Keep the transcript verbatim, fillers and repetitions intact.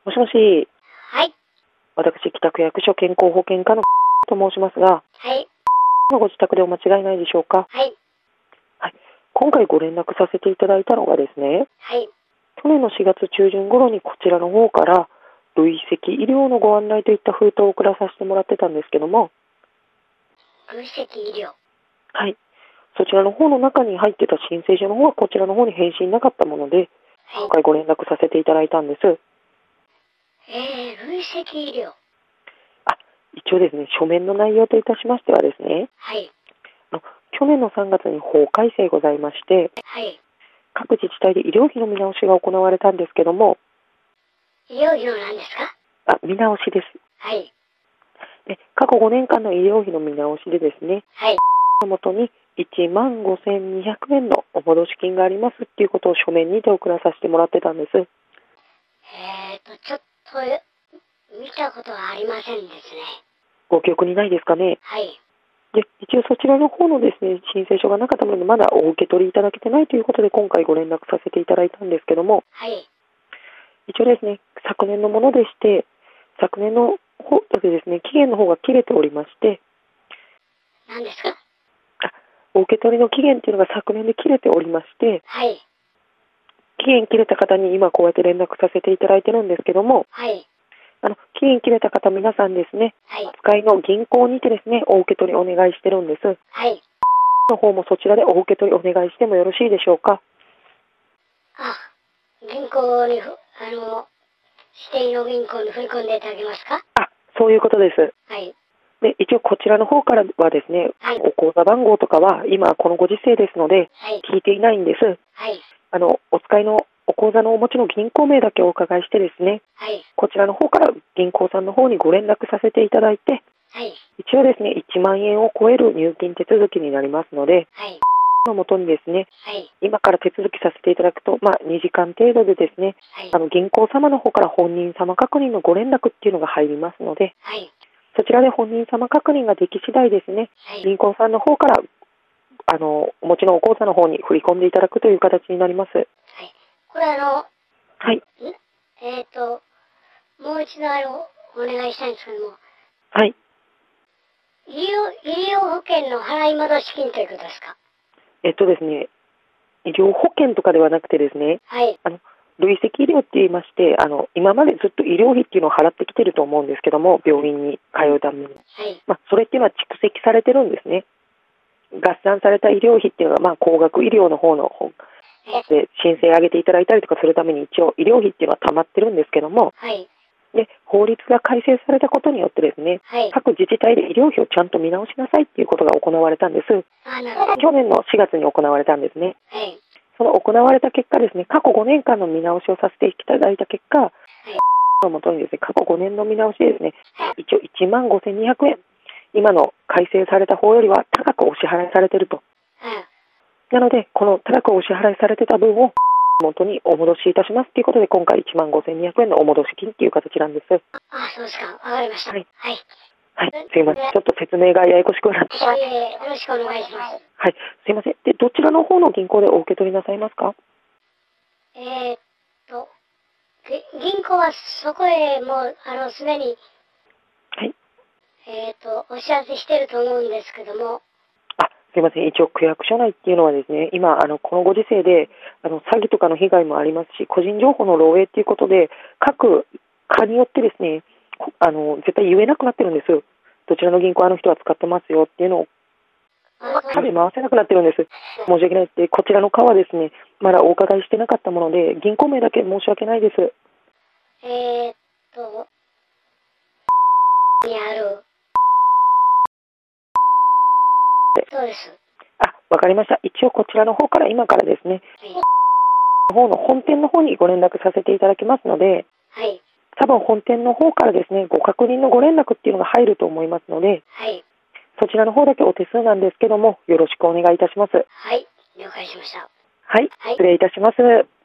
もしもし、 はい。 私、北区役所健康保険課のと申しますが、 はい。 ご自宅でお間違いないでしょうか。 はい。 はい。今回ご連絡させていただいたのがですね、 はい。 去年のしがつ中旬頃にこちらの方から累積医療のご案内といった封筒を送らさせてもらってたんですけども、 累積医療。 はい。そちらの方の中に入ってた申請書の方はこちらの方に返信なかったもので、 はい今。回ご連絡させていただいたんです。 えー、累積医療。 あ、一応ですね、書面の内容といたしましてはですね、 はい。 あの去年のさんがつに法改正ございまして、 はい。 各自治体で医療費の見直しが行われたんですけども、 医療費の何ですか？ あ、見直しです。 はい。 で、過去ごねんかんの医療費の見直しでですね、 はい。 のもとにいちまんごせんにひゃくえんのお戻し金がありますっていうことを書面にて送らさせてもらってたんです。 えーと、ちょっと、見たことはありませんですね。 ご記憶にないですかね。 はい。 で、一応そちらの方のですね、申請書がなかったので、まだお受け取りいただけてないということで、今回ご連絡させていただいたんですけども、 はい。 一応ですね、昨年のものでして、昨年の方でですね、期限の方が切れておりまして、 何ですか？ あ、お受け取りの期限っていうのが昨年で切れておりまして、 はい。 期限切れた方に今こうやって連絡させていただいてるんですけども、 はい。 あの、期限切れた方皆さんですね、 はい。 お使いの銀行にてですね、お受け取りお願いしてるんです。 はい。 の方もそちらでお受け取りお願いしてもよろしいでしょうか。 あ、銀行にふ、あの、指定の銀行に振り込んでいただけますか？ あ、そういうことです。 はい。 で、一応こちらの方からはですね、 はい。 お口座番号とかは今このご時世ですのではい。 聞いていないんです。 はい。 あの、お使いのお口座のお持ちの銀行名だけお伺いしてですね、 はい。 こちらの方から銀行さんの方にご連絡させていただいて、 はい。 一応ですね、いちまんえんを超える入金手続きになりますので、 はい。 のもとにですね、 はい。 今から手続きさせていただくと、まあ、にじかん程度でですね、 はい。 あの銀行様の方から本人様確認のご連絡っていうのが入りますので、 はい。 そちらで本人様確認ができ次第ですね、 はい。 銀行さんの方からあのお持ちのお口座の方に振り込んでいただくという形になります。 はい。これあの、 はい。 んえっ、と、もう一度あの、お願いしたいんですけども、 はい。 医療、医療保険の払い戻し金ということですか？ えっとですね、医療保険とかではなくてですね、 はい。 あの累積医療って言いまして、あの今までずっと医療費っていうのを払ってきてると思うんですけども、病院に通うために。 はい。 まあ、それっていうのは蓄積されてるんですね。合算された医療費っていうのは、まあ、高額医療の方の方で申請上げていただいたりとかするために一応医療費っていうのは溜まってるんですけども、 はい。 で、法律が改正されたことによってですね、 はい。 各自治体で医療費をちゃんと見直しなさいっていうことが行われたんです。 あ、なるほど。 去年のしがつに行われたんですね。 はい。 その行われた結果ですね、過去ごねんかんの見直しをさせていただいた結果、 はい。 のもとにですね、過去ごねんの見直しでですね、 はい。 一応いちまんごせんにひゃくえん、今の改正された方よりは高くお支払いされていると。 はい。 なので、この高くお支払いされてた分を元にお戻しいたしますということで、今回いちまんごせんにひゃくえんのお戻し金という形なんです。 あ、そうですか。わかりました。 はい。 はい。 はい。すいません。ちょっと説明がややこしくなって。 いえいえ、よろしくお願いします。 はい。すいません。で、どちらの方の銀行でお受け取りなさいますか？ えー、っと、ぎ銀行はそこへもう、あの、すでに、 はい。 えー、っと、お知らせしてると思うんですけども、 あ、すいません。一応区役所内っていうのはですね、今、あの、このご時世で、あの、詐欺とかの被害もありますし、個人情報の漏洩っていうことで、各課によってですね、あの、絶対言えなくなってるんです。どちらの銀行あの人は使ってますよっていうのを、 あ課で回せなくなってるんです。申し訳ないです。で、こちらの課はですね、まだお伺いしてなかったもので、銀行名だけ申し訳ないです。 えー、っと、にある、そうです。 あ、わかりました。一応こちらの方から今からですね、 はい。 方の本店の方にご連絡させていただきますので、 はい。 多分本店の方からですね、ご確認のご連絡っていうのが入ると思いますので、 はい。 そちらの方だけお手数なんですけども、よろしくお願いいたします。 はい。了解しました。 はい、 はい。 失礼いたします。